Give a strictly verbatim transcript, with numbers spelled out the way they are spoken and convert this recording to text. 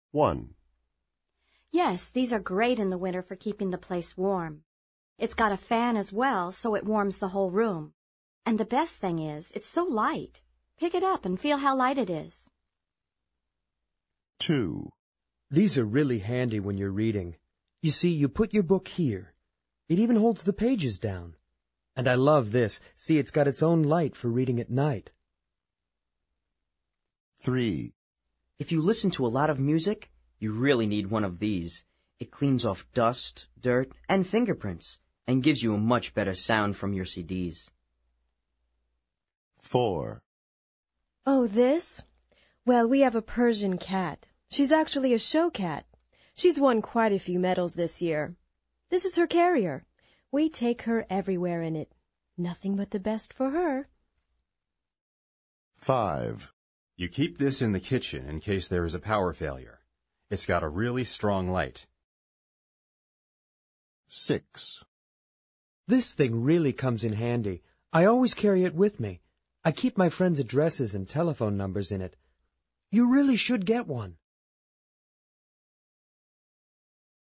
one. Yes, these are great in the winter for keeping the place warm. It's got a fan as well, so it warms the whole room. And the best thing is, it's so light. Pick it up and feel how light it is. two. These are really handy when you're reading. You see, you put your book here. It even holds the pages down. And I love this. See, it's got its own light for reading at night. three. If you listen to a lot of music, you really need one of these. It cleans off dust, dirt, and fingerprints, and gives you a much better sound from your C Ds. four. Oh, this? Well, we have a Persian cat. She's actually a show cat. She's won quite a few medals this year. This is her carrier. We take her everywhere in it. Nothing but the best for her. five. You keep this in the kitchen in case there is a power failure. It's got a really strong light. six. This thing really comes in handy. I always carry it with me. I keep my friends' addresses and telephone numbers in it. You really should get one.